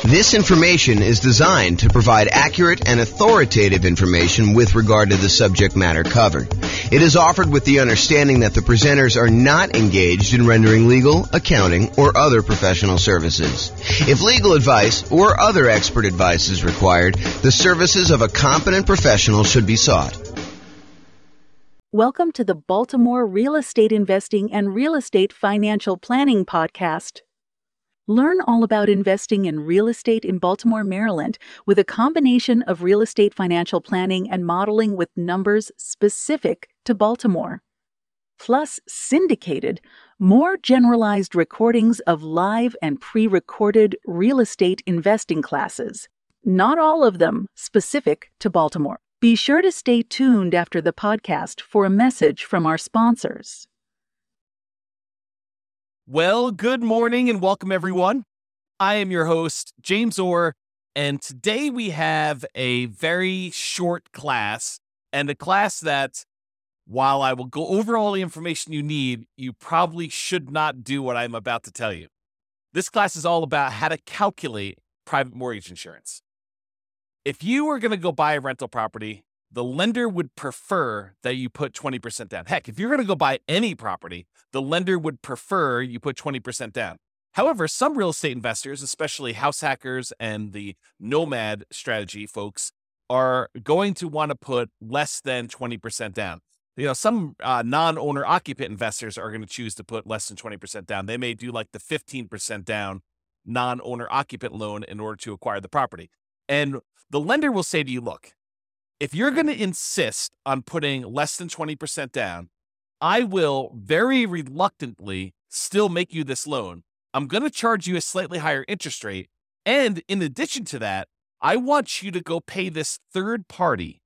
This information is designed to provide accurate and authoritative information with regard to the subject matter covered. It is offered with the understanding that the presenters are not engaged in rendering legal, accounting, or other professional services. If legal advice or other expert advice is required, the services of a competent professional should be sought. Welcome to the Baltimore Real Estate Investing and Real Estate Financial Planning Podcast. Learn all about investing in real estate in Baltimore, Maryland, with a combination of real estate financial planning and modeling with numbers specific to Baltimore. Plus, syndicated, more generalized recordings of live and pre-recorded real estate investing classes, not all of them specific to Baltimore. Be sure to stay tuned after the podcast for a message from our sponsors. Well, good morning and welcome everyone. I am your host, James Orr, and today we have a very short class, and a class that, while I will go over all the information you need, you probably should not do what I'm about to tell you. This class is all about how to calculate private mortgage insurance. If you were going to go buy a rental property, the lender would prefer that you put 20% down. Heck, if you're going to go buy any property, the lender would prefer you put 20% down. However, some real estate investors, especially house hackers and the nomad strategy folks, are going to want to put less than 20% down. You know, some non-owner occupant investors are going to choose to put less than 20% down. They may do like the 15% down non-owner occupant loan in order to acquire the property. And the lender will say to you, look, if you're going to insist on putting less than 20% down, I will very reluctantly still make you this loan. I'm going to charge you a slightly higher interest rate. And in addition to that, I want you to go pay this third party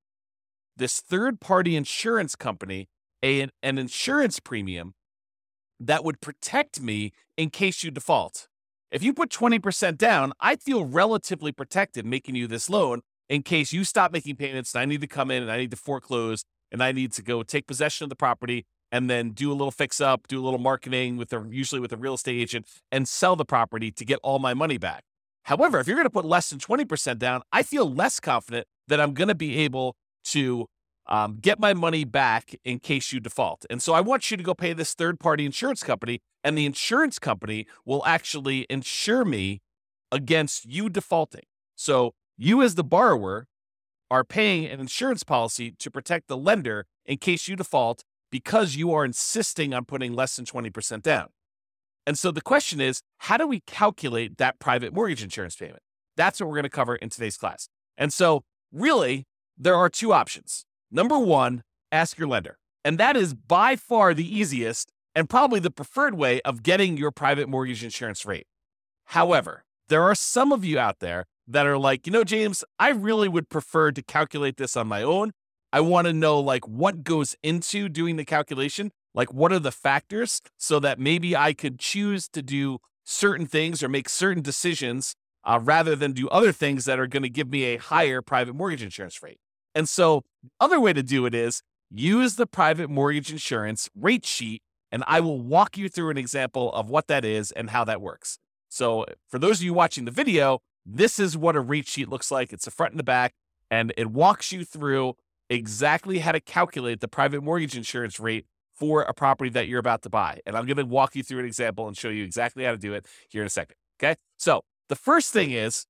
insurance company, an insurance premium that would protect me in case you default. If you put 20% down, I feel relatively protected making you this loan in case you stop making payments and I need to come in and I need to foreclose and I need to go take possession of the property and then do a little fix up, do a little marketing usually with a real estate agent, and sell the property to get all my money back. However, if you're going to put less than 20% down, I feel less confident that I'm going to be able to get my money back in case you default. And so I want you to go pay this third-party insurance company, and the insurance company will actually insure me against you defaulting. So you as the borrower are paying an insurance policy to protect the lender in case you default because you are insisting on putting less than 20% down. And so the question is, how do we calculate that private mortgage insurance payment? That's what we're going to cover in today's class. And so really, there are two options. Number one, ask your lender. And that is by far the easiest and probably the preferred way of getting your private mortgage insurance rate. However, there are some of you out there that are like, you know, James, I really would prefer to calculate this on my own. I want to know like what goes into doing the calculation, like what are the factors so that maybe I could choose to do certain things or make certain decisions rather than do other things that are going to give me a higher private mortgage insurance rate. And so the other way to do it is use the private mortgage insurance rate sheet, and I will walk you through an example of what that is and how that works. So for those of you watching the video, this is what a rate sheet looks like. It's the front and the back, and it walks you through exactly how to calculate the private mortgage insurance rate for a property that you're about to buy. And I'm going to walk you through an example and show you exactly how to do it here in a second. Okay. So the first thing is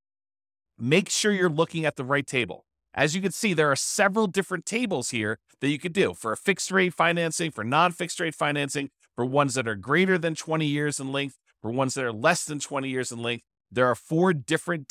make sure you're looking at the right table. As you can see, there are several different tables here that you could do for a fixed rate financing, for non-fixed rate financing, for ones that are greater than 20 years in length, for ones that are less than 20 years in length. There are four different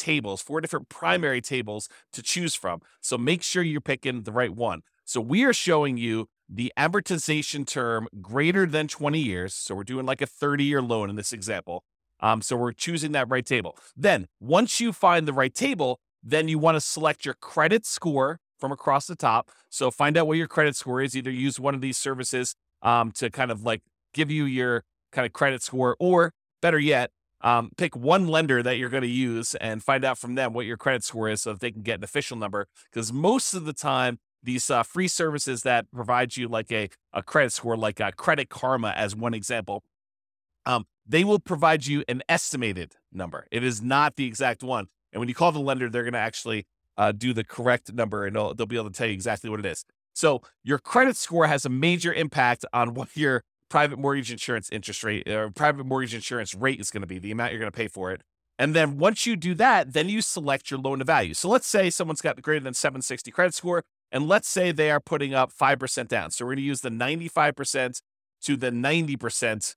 primary tables to choose from. So make sure you're picking the right one. So we are showing you the amortization term greater than 20 years. So we're doing like a 30-year loan in this example. So we're choosing that right table. Then once you find the right table, then you want to select your credit score from across the top. So find out what your credit score is. Either use one of these services to kind of like give you your kind of credit score, or better yet, pick one lender that you're going to use and find out from them what your credit score is so that they can get an official number. Because most of the time, these free services that provide you like a credit score, like Credit Karma as one example, they will provide you an estimated number. It is not the exact one. And when you call the lender, they're going to actually do the correct number, and they'll be able to tell you exactly what it is. So your credit score has a major impact on what your private mortgage insurance interest rate or private mortgage insurance rate is going to be, the amount you're going to pay for it. And then once you do that, then you select your loan to value. So let's say someone's got greater than 760 credit score, and let's say they are putting up 5% down. So we're going to use the 95% to the 90%,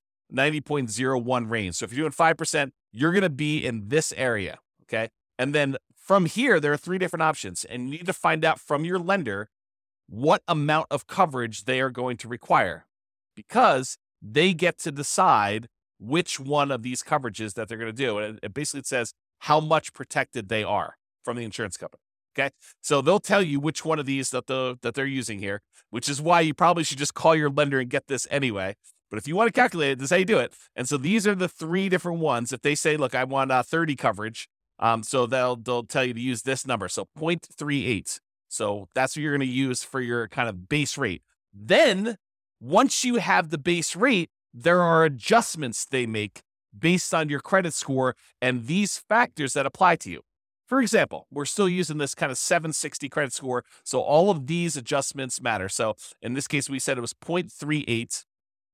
90.01 range. So if you're doing 5%, you're going to be in this area, okay? And then from here, there are 3 different options, and you need to find out from your lender what amount of coverage they are going to require, because they get to decide which one of these coverages that they're going to do. And it basically says how much protected they are from the insurance company. Okay. So they'll tell you which one of these that they're using here, which is why you probably should just call your lender and get this anyway. But if you want to calculate it, this is how you do it. And so these are the 3 different ones. If they say, look, I want 30 coverage. So they'll tell you to use this number. So 0.38. So that's what you're going to use for your kind of base rate. Then once you have the base rate, there are adjustments they make based on your credit score and these factors that apply to you. For example, we're still using this kind of 760 credit score, so all of these adjustments matter. So in this case, we said it was 0.38.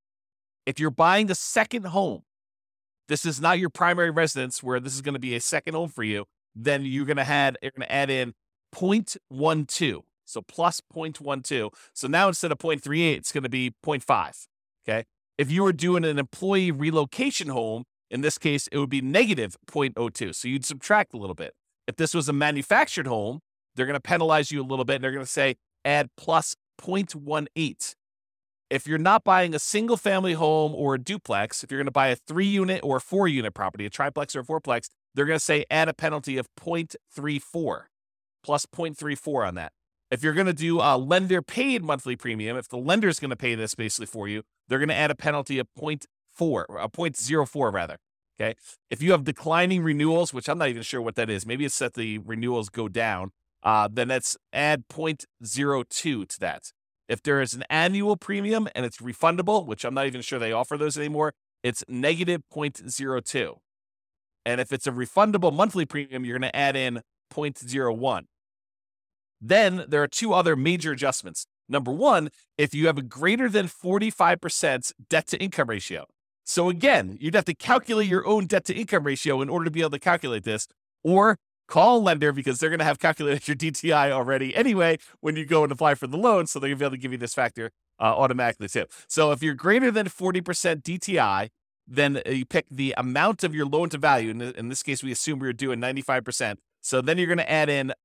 If you're buying a second home, this is not your primary residence where this is going to be a second home for you, then you're going to add in 0.12. So plus 0.12. So now instead of 0.38, it's going to be 0.5. Okay. If you were doing an employee relocation home, in this case, it would be negative 0.02. So you'd subtract a little bit. If this was a manufactured home, they're going to penalize you a little bit. And they're going to say add plus 0.18. If you're not buying a single family home or a duplex, if you're going to buy a 3-unit or a 4-unit property, a triplex or a fourplex, they're going to say add a penalty of 0.34 plus 0.34 on that. If you're going to do a lender paid monthly premium, if the lender is going to pay this basically for you, they're going to add a penalty of 0.04 rather. Okay. If you have declining renewals, which I'm not even sure what that is, maybe it's that the renewals go down, then that's add 0.02 to that. If there is an annual premium and it's refundable, which I'm not even sure they offer those anymore, it's negative 0.02. And if it's a refundable monthly premium, you're going to add in 0.01. Then there are 2 other major adjustments. Number 1, if you have a greater than 45% debt to income ratio. So again, you'd have to calculate your own debt to income ratio in order to be able to calculate this, or call a lender because they're going to have calculated your DTI already anyway when you go and apply for the loan. So they're going to be able to give you this factor automatically too. So if you're greater than 40% DTI, then you pick the amount of your loan to value. In this case, we assume we were doing 95%. So then you're going to add in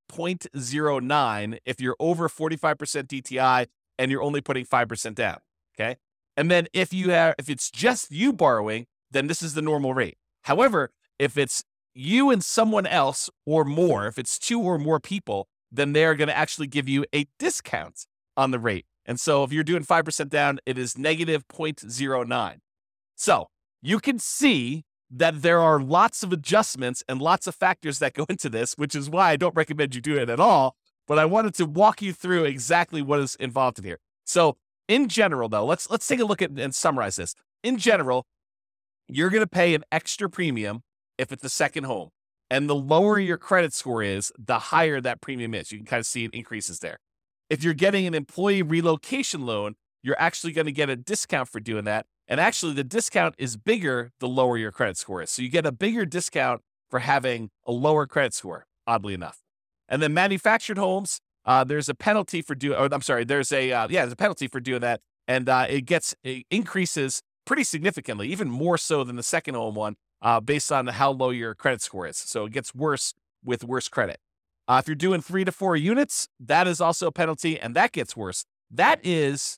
0.09 if you're over 45% DTI and you're only putting 5% down. Okay. And then if it's just you borrowing, then this is the normal rate. However, if it's you and someone else or more, if it's 2 or more people, then they're going to actually give you a discount on the rate. And so if you're doing 5% down, it is negative 0.09. So you can see that there are lots of adjustments and lots of factors that go into this, which is why I don't recommend you do it at all. But I wanted to walk you through exactly what is involved in here. So in general, though, let's take a look at and summarize this. In general, you're going to pay an extra premium if it's a second home. And the lower your credit score is, the higher that premium is. You can kind of see it increases there. If you're getting an employee relocation loan, you're actually going to get a discount for doing that. And actually, the discount is bigger the lower your credit score is. So you get a bigger discount for having a lower credit score, oddly enough. And then manufactured homes, there's a penalty for doing, there's a penalty for doing that. And it increases pretty significantly, even more so than the second home one, based on how low your credit score is. So it gets worse with worse credit. If you're doing 3 to 4 units, that is also a penalty, and that gets worse. That is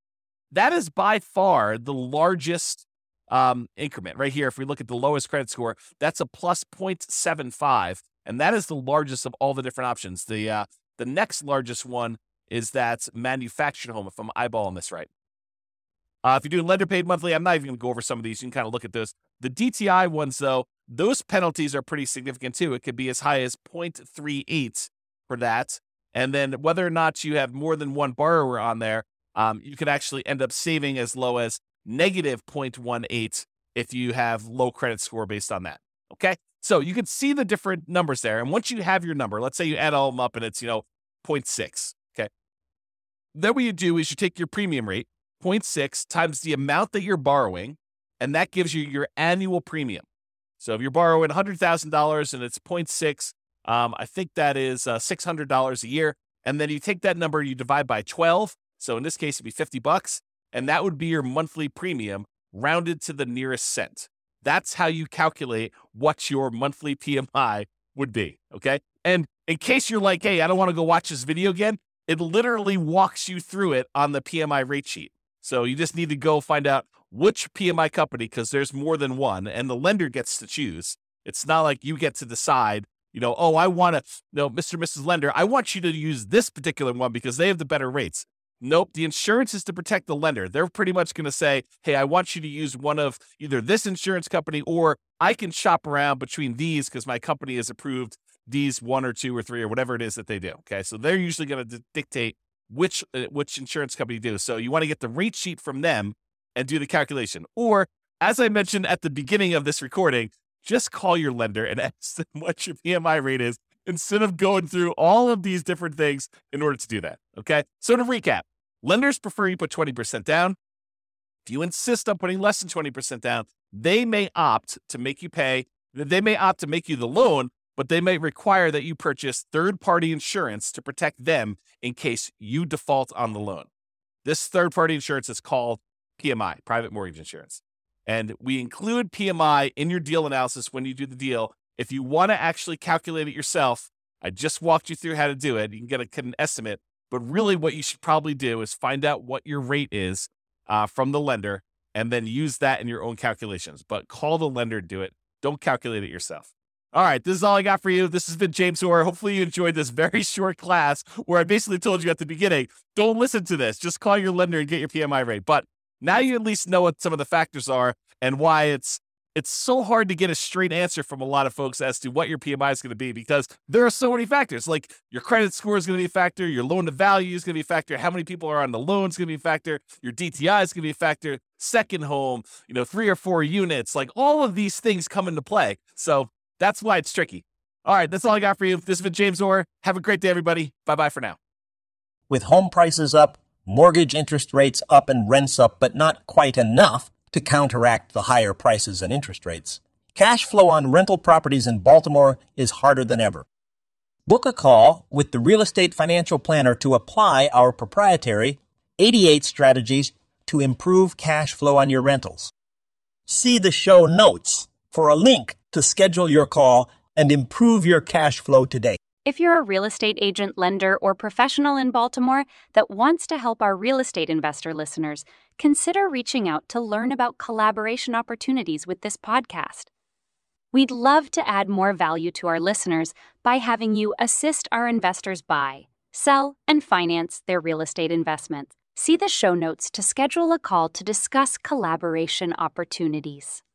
by far the largest increment right here. If we look at the lowest credit score, that's a plus 0.75, and that is the largest of all the different options. The next largest one is that manufactured home, if I'm eyeballing this right. If you're doing lender paid monthly, I'm not even going to go over some of these. You can kind of look at those. The DTI ones, though, those penalties are pretty significant too. It could be as high as 0.38 for that. And then whether or not you have more than one borrower on there, you could actually end up saving as low as negative 0.18 if you have low credit score based on that. Okay. So you can see the different numbers there. And once you have your number, let's say you add all of them up and it's, 0.6. Okay. Then what you do is you take your premium rate, 0.6 times the amount that you're borrowing, and that gives you your annual premium. So if you're borrowing $100,000 and it's 0.6, I think that is $600 a year. And then you take that number, you divide by 12. So in this case, it'd be $50, and that would be your monthly premium rounded to the nearest cent. That's how you calculate what your monthly PMI would be, okay? And in case you're like, hey, I don't want to go watch this video again, it literally walks you through it on the PMI rate sheet. So you just need to go find out which PMI company, because there's more than one, and the lender gets to choose. It's not like you get to decide, I want to, Mr. and Mrs. Lender, I want you to use this particular one because they have the better rates. Nope, the insurance is to protect the lender. They're pretty much going to say, hey, I want you to use one of either this insurance company, or I can shop around between these because my company has approved these 1 or 2 or 3 or whatever it is that they do. Okay, so they're usually going to dictate which insurance company do. So you want to get the rate sheet from them and do the calculation. Or, as I mentioned at the beginning of this recording, just call your lender and ask them what your PMI rate is, instead of going through all of these different things in order to do that, okay? So to recap, lenders prefer you put 20% down. If you insist on putting less than 20% down, they may opt to make you pay. They may opt to make you the loan, but they may require that you purchase third-party insurance to protect them in case you default on the loan. This third-party insurance is called PMI, private mortgage insurance. And we include PMI in your deal analysis when you do the deal. If you want to actually calculate it yourself, I just walked you through how to do it. You can get an estimate, but really what you should probably do is find out what your rate is from the lender and then use that in your own calculations. But call the lender, do it. Don't calculate it yourself. All right, this is all I got for you. This has been James Orr. Hopefully you enjoyed this very short class where I basically told you at the beginning, don't listen to this. Just call your lender and get your PMI rate. But now you at least know what some of the factors are and why it's so hard to get a straight answer from a lot of folks as to what your PMI is going to be, because there are so many factors. Like your credit score is going to be a factor, your loan to value is going to be a factor, how many people are on the loan is going to be a factor, your DTI is going to be a factor, second home, 3 or 4 units, like all of these things come into play. So that's why it's tricky. All right, that's all I got for you. This has been James Orr. Have a great day, everybody. Bye-bye for now. With home prices up, mortgage interest rates up, and rents up, but not quite enough to counteract the higher prices and interest rates, cash flow on rental properties in Baltimore is harder than ever. Book a call with the Real Estate Financial Planner to apply our proprietary 88 strategies to improve cash flow on your rentals. See the show notes for a link to schedule your call and improve your cash flow today. If you're a real estate agent, lender, or professional in Baltimore that wants to help our real estate investor listeners, consider reaching out to learn about collaboration opportunities with this podcast. We'd love to add more value to our listeners by having you assist our investors buy, sell, and finance their real estate investments. See the show notes to schedule a call to discuss collaboration opportunities.